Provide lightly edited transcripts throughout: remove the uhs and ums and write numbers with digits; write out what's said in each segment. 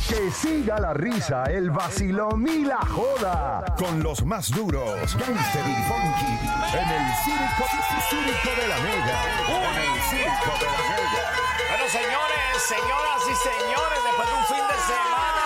Que siga la risa, el vacilón y la joda. Con los más duros, Gangster y Funky. En el Circo de la Mega. En el Circo de la Mega. Bueno, señores, señoras y señores, después de un fin de semana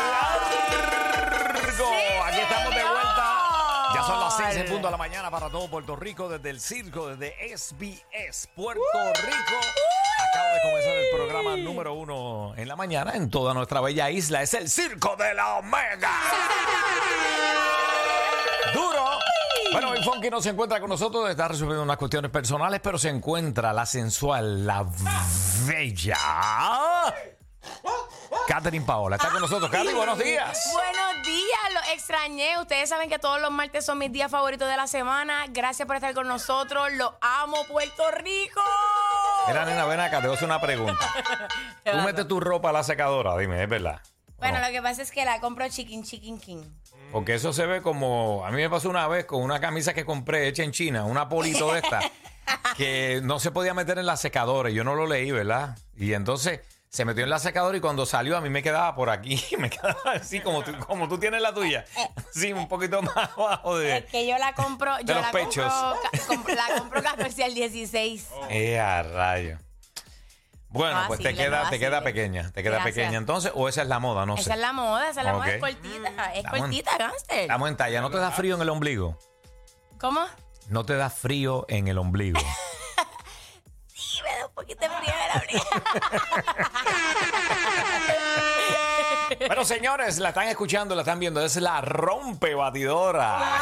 largo, aquí estamos de vuelta. Ya son las 6 en punto de la mañana para todo Puerto Rico, desde el circo, desde SBS Puerto Rico. Acaba de comenzar el programa número 1 en la mañana en toda nuestra bella isla. Es el Circo de la Omega. Duro. Bueno, el Funky no se encuentra con nosotros, está resolviendo unas cuestiones personales, pero se encuentra la sensual, la bella Catherine Paola. Está con nosotros. Catherine, buenos días. Buenos días, los extrañé. Ustedes saben que todos los martes son mis días favoritos de la semana. Gracias por estar con nosotros. Los amo, Puerto Rico. Mira, nena, ven acá, te voy a hacer una pregunta. Tú metes tu ropa a la secadora, dime, ¿es verdad? Bueno, No. lo que pasa es que la compro chicken king. Porque eso se ve como... A mí me pasó una vez con una camisa que compré hecha en China, una polito de esta, que no se podía meter en la secadora. Y yo no lo leí, ¿verdad? Y entonces se metió en la secadora y cuando salió a mí me quedaba por aquí. Me quedaba así como tú tienes la tuya. Sí, un poquito más abajo de... Es que yo la compro... de yo los la pechos. la compro 14 al 16. A rayo. Bueno, No pues vacile, te no queda vacile. pequeña. Te queda Gracias. pequeña entonces, o esa es la moda, no sé. Esa es la moda, esa es la moda. Ok. Es cortita, es Estamos en- cortita, gánster. Estamos en talla. ¿No te da frío en el ombligo? ¿Cómo? No te da frío en el ombligo. Sí, me da un poquito de frío de la brisa. Bueno, señores, la están escuchando, la están viendo. Es la rompe batidora.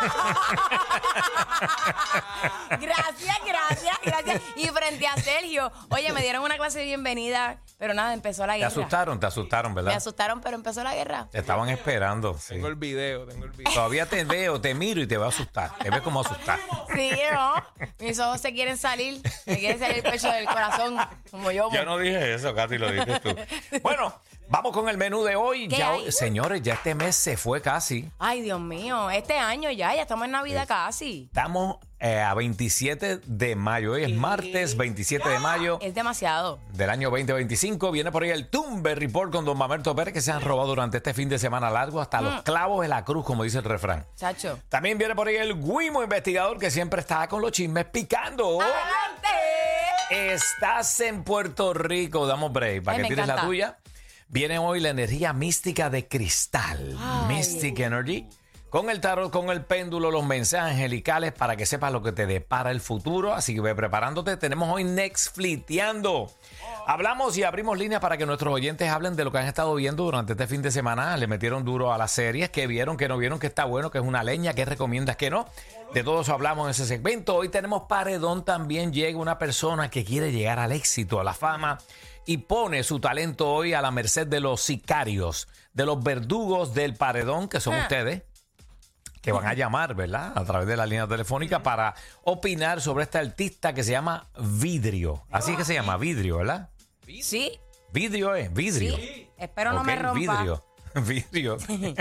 Gracias. Y frente a Sergio, oye, me dieron una clase de bienvenida, pero nada, empezó la Te guerra. asustaron, Me ¿verdad? asustaron, pero empezó la guerra. Te estaban esperando. Sí. Tengo el video. Todavía te veo, te miro y te va a asustar. Te ves como asustar. Sí, ¿no? Mis ojos se quieren salir. Me quiere salir el pecho del corazón, como yo. Yo no dije eso, Katy, lo dijiste tú. Bueno, vamos con el menú de hoy. ¿Qué Ya, hay? señores, ya este mes se fue casi. Ay, Dios mío, este año ya estamos en Navidad casi. Estamos a 27 de mayo. Hoy es martes 27 de mayo Es demasiado. del año 2025. Viene por ahí el Tumbe Report con don Mamerto Pérez, que se han robado durante este fin de semana largo hasta los clavos de la cruz, como dice el refrán. Chacho. También viene por ahí el Guimo investigador, que siempre está con los chismes picando. ¡Adelante! Estás en Puerto Rico, damos break para Ay, que me tires la encanta. tuya. Viene hoy la energía mística de cristal, Ay. Mystic Energy, con el tarot, con el péndulo, los mensajes angelicales para que sepas lo que te depara el futuro. Así que ve preparándote. Tenemos hoy Next Fliteando. Hablamos y abrimos líneas para que nuestros oyentes hablen de lo que han estado viendo durante este fin de semana. Le metieron duro a las series, que vieron, que no vieron, que está bueno, que es una leña, que recomiendas, que no. De todo eso hablamos en ese segmento. Hoy tenemos paredón también. Llega una persona que quiere llegar al éxito, a la fama, y pone su talento hoy a la merced de los sicarios, de los verdugos del paredón, que son ustedes, que van a llamar, ¿verdad? A través de la línea telefónica para opinar sobre este artista que se llama Vidrio. Así que se llama Vidrio, ¿verdad? Sí, Vidrio es, Vidrio. sí. Espero no me Ok, rompa. Vidrio.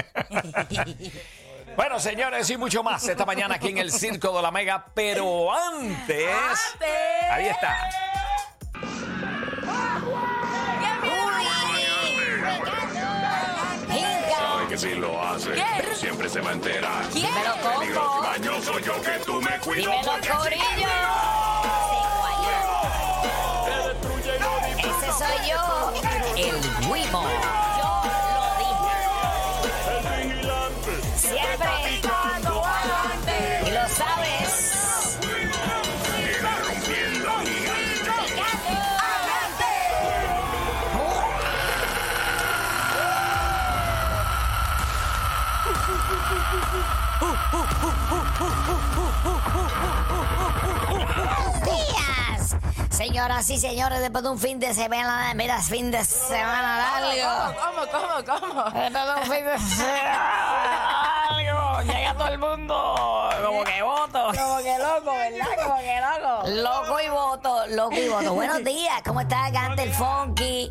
Bueno, señores, y mucho más esta mañana aquí en el Circo de la Mega, pero antes... Ahí está. Sabe que si lo hace, ¿Qué? siempre se va a enterar. Dímelo, Peligroso y Coco. mañoso yo que tú me cuido. Dímelo, porque Corillo. Ese soy yo, el Wimo. Yo lo dije. Siempre. Y lo sabes. viene rompiendo gigante. Días. Señoras y señores, después de un fin de semana, mira, fin de semana largo. ¿Cómo? Después de un fin de semana largo, llega todo el mundo como que voto. Como que loco, ¿verdad? Como que loco. Loco y voto, loco y voto. Buenos días, ¿cómo está Gante el Funky?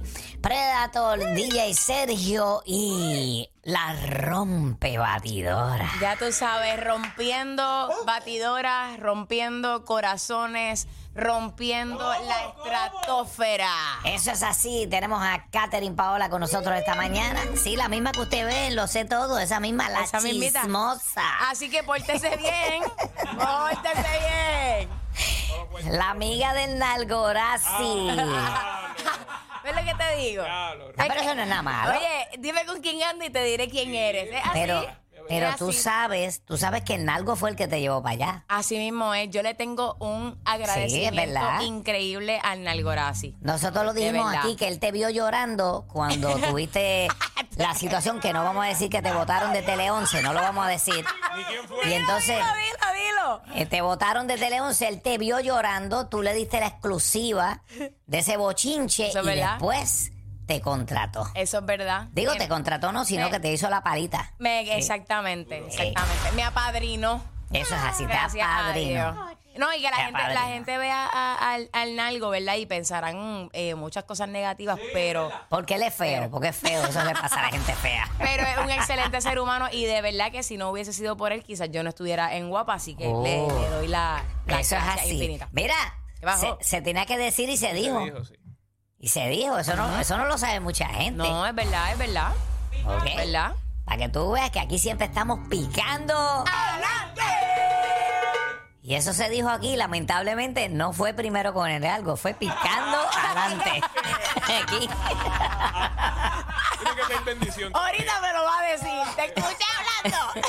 Predator, DJ Sergio y la rompe batidora. Ya tú sabes, rompiendo batidoras, rompiendo corazones, rompiendo la estratosfera. Eso es así. Tenemos a Catherine Paola con nosotros esta mañana. Sí, la misma que usted ve, Lo Sé Todo. Esa misma, la Esa mismita. chismosa. Así que pórtese bien, pórtese bien. La amiga del Nalgorazi. ¿Ves lo que te digo? Pero eso no es nada malo. Oye, dime con quién ando y te diré quién eres. ¿Es así? Pero Es tú así. sabes que el Nalgo fue el que te llevó para allá. Así mismo es. Yo le tengo un agradecimiento verdad. increíble al Nalgorazi. Nosotros lo dijimos verdad. aquí que él te vio llorando cuando tuviste la situación que no vamos a decir que te votaron de Tele 11, no lo vamos a decir. Y entonces Dilo. te votaron de Tele 11, él te vio llorando, tú le diste la exclusiva de ese bochinche Eso es y verdad. después te contrató. Eso es verdad. Digo, Mira, te contrató no, sino que te hizo la palita. Exactamente. Me apadrinó. Eso es así, te Gracias a apadrinó. Dios. No, y que Te la apadrinó. gente vea al Nalgo, ¿verdad? Y pensarán muchas cosas negativas, pero Porque él es feo, porque es feo, eso le pasa a la gente fea. es un excelente ser humano y de verdad que si no hubiese sido por él, quizás yo no estuviera en Guapa, así que Oh. le doy la Eso es gracia así. infinita. Mira, ¿Qué pasó? se tenía que decir y se dijo. Y se dijo, eso no lo sabe mucha gente. No, es verdad, ¿Ok? es verdad. Para que tú veas que aquí siempre estamos picando. ¡Adelante! Y eso se dijo aquí, lamentablemente no fue primero con el algo, fue picando adelante. Aquí. Tiene que tener bendición. Ahorita me lo va a decir. ¿Te escuché hablando?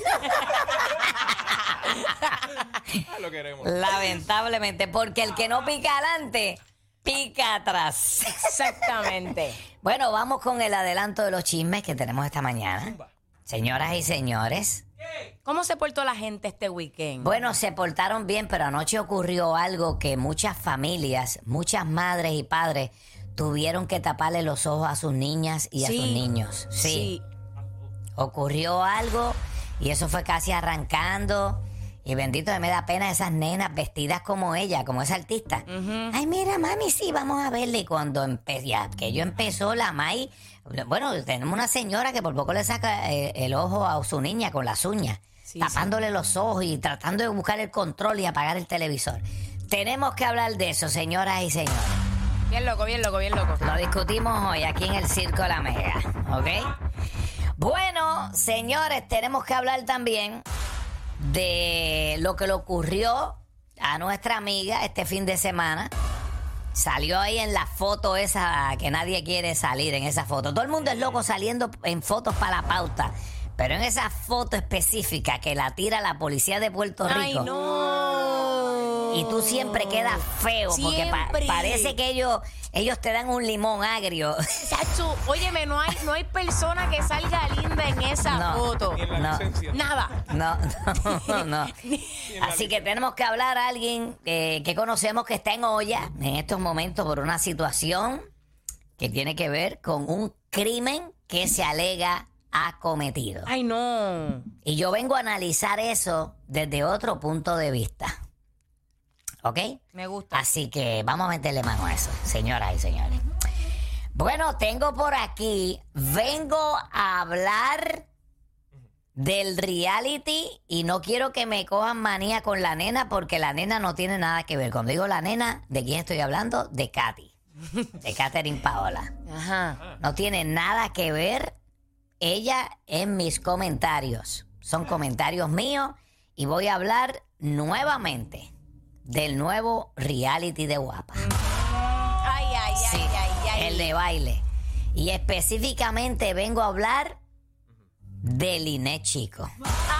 Lo queremos. Lamentablemente, porque el que no pica adelante, pica atrás. Exactamente. Bueno, vamos con el adelanto de los chismes que tenemos esta mañana. Señoras y señores, ¿Cómo se portó la gente este weekend? bueno, se portaron bien, pero anoche ocurrió algo que muchas familias, muchas madres y padres tuvieron que taparle los ojos a sus niñas y a Sí. sus niños. Sí. Ocurrió algo y eso fue casi arrancando. Y bendito, me da pena esas nenas vestidas como ella, como esa artista. Ay, mira, mami, sí, vamos a verle. Y cuando aquello empezó, la May... Bueno, tenemos una señora que por poco le saca el ojo a su niña con las uñas. Sí, tapándole los ojos y tratando de buscar el control y apagar el televisor. Tenemos que hablar de eso, señoras y señores. Bien loco, bien loco, bien loco. Lo discutimos hoy aquí en el Circo La Mega, ¿ok? Bueno, señores, tenemos que hablar también de lo que le ocurrió a nuestra amiga este fin de semana. Salió ahí en la foto esa que nadie quiere salir en esa foto. Todo el mundo es loco saliendo en fotos para la pauta. Pero en esa foto específica que la tira la policía de Puerto Rico. Ay, no. Y tú siempre quedas feo porque Siempre. parece que ellos te dan un limón agrio. Chacho, óyeme, no hay persona que salga linda en esa No. foto. Ni en la No. licencia. Nada. No. Así que tenemos que hablar a alguien que conocemos que está en olla en estos momentos por una situación que tiene que ver con un crimen que se alega ha cometido. Ay, no. Y yo vengo a analizar eso desde otro punto de vista. ¿Ok? Me gusta. Así que vamos a meterle mano a eso, señoras y señores. Bueno, tengo por aquí, vengo a hablar del reality y no quiero que me cojan manía con la nena porque la nena no tiene nada que ver. Cuando digo la nena, ¿de quién estoy hablando? De Katy, de Catherine Paola. Ajá. No tiene nada que ver ella en mis comentarios. Son comentarios míos y voy a hablar nuevamente del nuevo reality de Guapa. Ay, ay, Sí, ay, ay, ay. el de baile. Y específicamente vengo a hablar de Linet Chico.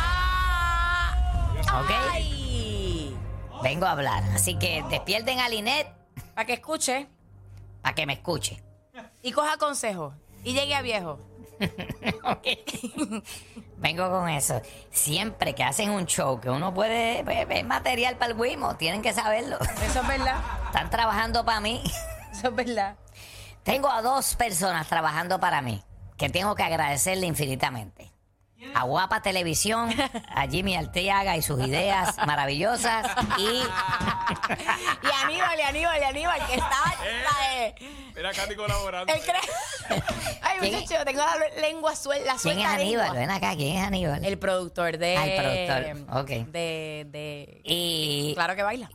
Ah, ¿Ok? ay. Vengo a hablar. Así que despierten a Linet Para que escuche para que me escuche. y coja consejos y llegue a viejo. Vengo con eso. Siempre que hacen un show que uno puede ver material para el Wimo, tienen que saberlo. Eso es verdad. Están trabajando para mí. Eso es verdad. Tengo a 2 personas trabajando para mí que tengo que agradecerle infinitamente. a Guapa Televisión, a Jimmy Arteaga y sus ideas maravillosas Y Aníbal, que está... Mira, Katy colaborando. Él cree... Ay, ¿Quién muchacho, yo tengo la lengua suelta, la ¿Quién es suelta Aníbal? lengua. Ven acá, ¿quién es Aníbal? El productor de... el productor, ok. Y, Claro que baila.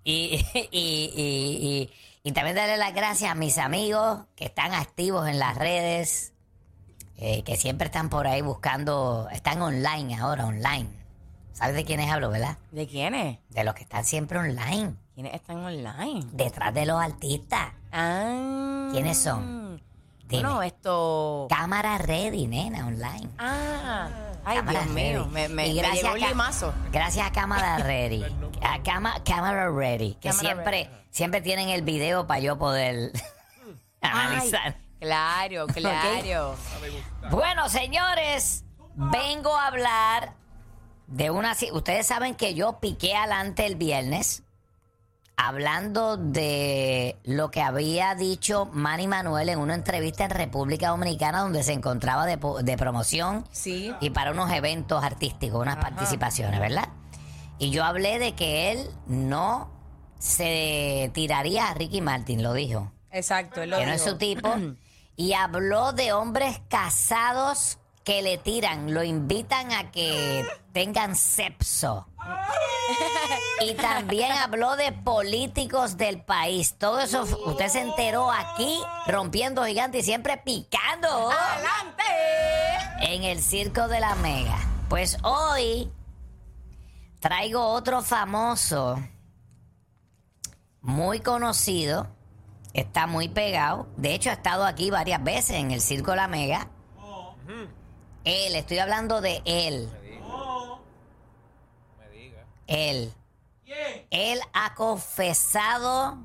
y también darle las gracias a mis amigos que están activos en las redes, que siempre están por ahí buscando, están online ahora, online. ¿Sabes de quiénes hablo, verdad? ¿De quiénes? De los que están siempre online, ¿Quiénes están online? detrás de los artistas. Ah. ¿Quiénes son? Dime. Bueno, esto... Cámara ready, nena, online. Ah. Ay, Cámara Dios mío. ready. Me Y llegó un a limazo. gracias a Cámara Ready. A Cámara Ready. Que Cámara siempre tienen el video para yo poder analizar. Claro. Bueno, señores, vengo a hablar de una... Ustedes saben que yo piqué adelante el viernes hablando de lo que había dicho Manny Manuel en una entrevista en República Dominicana donde se encontraba de promoción Sí. y para unos eventos artísticos, unas participaciones, ¿verdad? Y yo hablé de que él no se tiraría a Ricky Martin, lo dijo, Exacto, él lo que no es dijo. su tipo, y habló de hombres casados que le tiran, lo invitan a que tengan sexo. Y también habló de políticos del país. Todo eso usted se enteró aquí, rompiendo gigante y siempre picando ¡Adelante! en el Circo de la Mega. Pues hoy traigo otro famoso, muy conocido, está muy pegado. De hecho, ha estado aquí varias veces en el Circo de la Mega. Él, estoy hablando de él. Él. Él ha confesado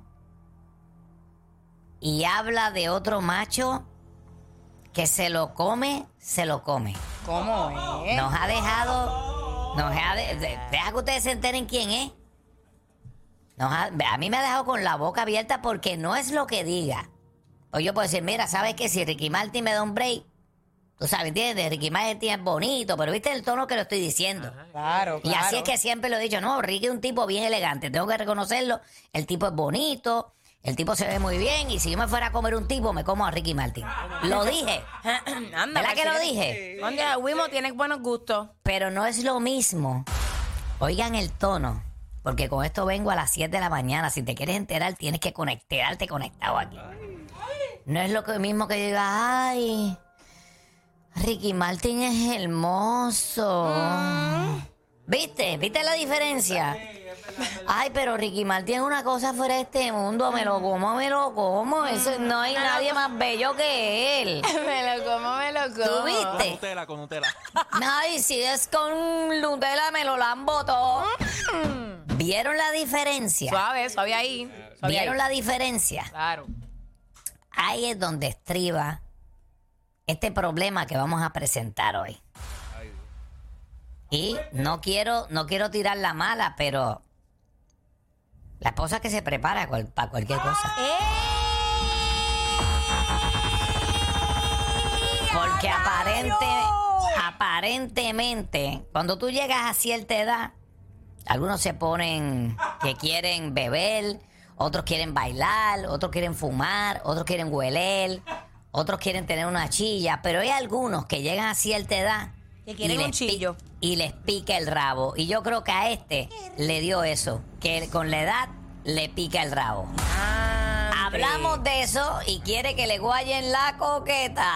y habla de otro macho que se lo come. ¿Cómo es? Nos ha dejado. Deja que ustedes se enteren quién es. A mí me ha dejado con la boca abierta porque no es lo que diga. O yo puedo decir, mira, ¿sabes qué? Si Ricky Martin me da un break, tú sabes, ¿entiendes? Ricky Martin es bonito, pero viste el tono que lo estoy diciendo. Claro. Y así es que siempre lo he dicho, no, Ricky es un tipo bien elegante, tengo que reconocerlo, el tipo es bonito, el tipo se ve muy bien, y si yo me fuera a comer un tipo, me como a Ricky Martin. Lo dije, Anda, ¿verdad que lo parece dije? Oye, Wimo tiene buenos gustos. Pero no es lo mismo. Oigan el tono, porque con esto vengo a las 7 de la mañana, si te quieres enterar, tienes que quedarte conectado aquí. No es lo mismo que diga, ay... Ricky Martin es hermoso. ¿Viste? ¿Viste la diferencia? Ay, pero Ricky Martin es una cosa fuera de este mundo. Me lo como. Eso, no hay nadie más bello que él. Me lo como. ¿Tú viste? Con Nutella. Ay, si es con Nutella me lo lambo todo. ¿Vieron la diferencia? Suave ahí. ¿Vieron la diferencia? Claro. Ahí es donde estriba este problema que vamos a presentar hoy. Y no quiero tirar la mala, pero la esposa que se prepara para cualquier cosa. Porque aparentemente, cuando tú llegas a cierta edad, algunos se ponen que quieren beber, otros quieren bailar, otros quieren fumar, otros quieren hueler, otros quieren tener una chilla, pero hay algunos que llegan a cierta edad Que quieren un chillo. y les pica el rabo. Y yo creo que a este le dio eso, que con la edad le pica el rabo. Hablamos de eso y quiere que le guayen la coqueta.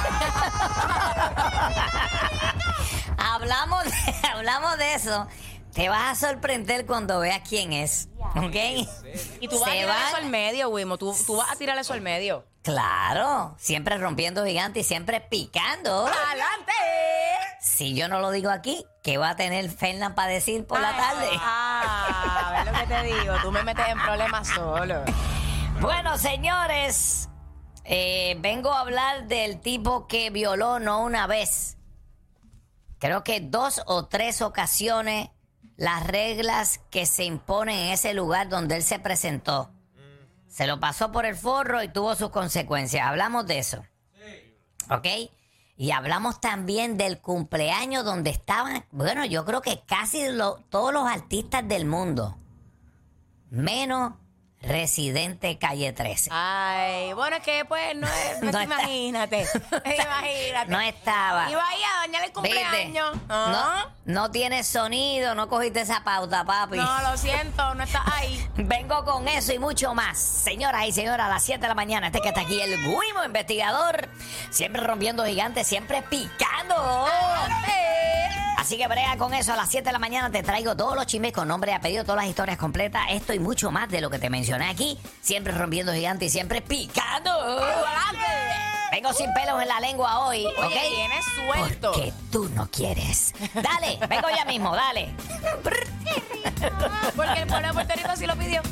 hablamos de eso. Te vas a sorprender cuando veas quién es, ¿ok? Y tú vas a tirar eso al medio, Wimo. Tú vas a tirar eso al medio. Claro, siempre rompiendo gigante y siempre picando. ¡Adelante! Si yo no lo digo aquí, ¿qué va a tener Fernan para decir por la tarde? ¿Ves lo que te digo? Tú me metes en problemas solo. Bueno, señores, vengo a hablar del tipo que violó no una vez, creo que 2 o 3 ocasiones las reglas que se imponen en ese lugar donde él se presentó. Se lo pasó por el forro y tuvo sus consecuencias. Hablamos de eso. ¿Ok? Y hablamos también del cumpleaños donde estaban, bueno, yo creo que casi todos los artistas del mundo, menos Residente Calle 13. Ay, bueno, es que pues no imagínate. Imagínate. No estaba. Iba ahí a dañar el cumpleaños. ¿Viste? No tienes sonido, no cogiste esa pauta, papi. No, lo siento, no estás ahí. Vengo con eso y mucho más. Señoras y señores, a las 7 de la mañana, que está aquí el Guimo investigador. Siempre rompiendo gigantes, siempre picando. Así que brega con eso. A las 7 de la mañana te traigo todos los chismes con nombre y apellido, todas las historias completas. Esto y mucho más de lo que te mencioné aquí. Siempre rompiendo gigantes y siempre picando. Vengo sin pelos en la lengua hoy, ¿ok? Tienes suelto. Porque tú no quieres. Dale, vengo ya mismo, dale. Porque el pueblo de Puerto Rico sí lo pidió.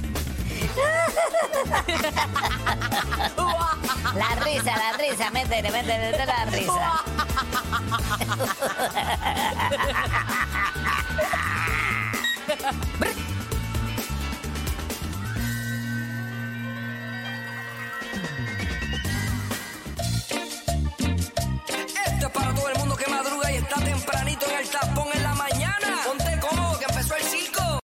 La risa, métele la risa.